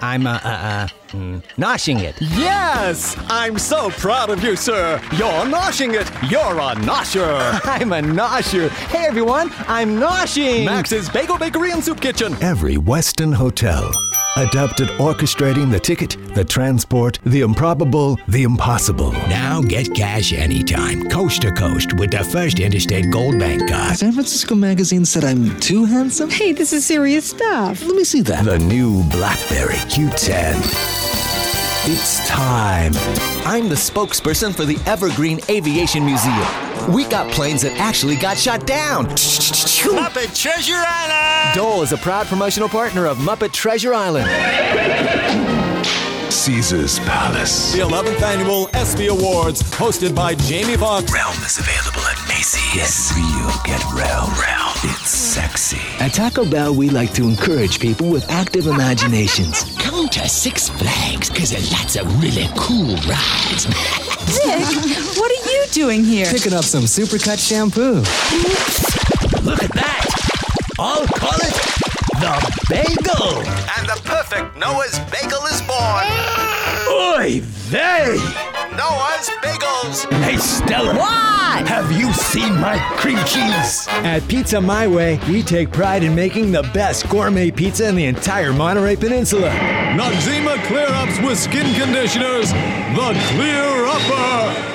I'm, noshing it. Yes! I'm so proud of you, sir. You're noshing it. You're a nosher. I'm a nosher. Hey, everyone, I'm noshing. Max's Bagel Bakery and Soup Kitchen. Every Westin hotel. Adept at orchestrating the ticket, the transport, the improbable, the impossible. Now get cash anytime, coast to coast, with the First Interstate Gold Bank card. San Francisco Magazine said I'm too handsome? Hey, this is serious stuff. Let me see that. The new BlackBerry Q10. It's time. I'm the spokesperson for the Evergreen Aviation Museum. We got planes that actually got shot down. Muppet Treasure Island! Dole is a proud promotional partner of Muppet Treasure Island. Caesar's Palace. The 11th Annual ESPY Awards, hosted by Jamie Foxx. Realm is available at Macy's. Get real, get Realm. It's sexy. At Taco Bell, we like to encourage people with active imaginations. Come to Six Flags, because there's lots of really cool rides. Dick, what are you doing here? Picking up some Supercut shampoo. Look at that! I'll call it the Bagel! And the perfect Noah's Bagel is born. Oy vey! Noah's Bagels. Hey, Stella. What? Have you seen my cream cheese? At Pizza My Way, we take pride in making the best gourmet pizza in the entire Monterey Peninsula. Noxzema Clear Ups with skin conditioners. The Clear Upper.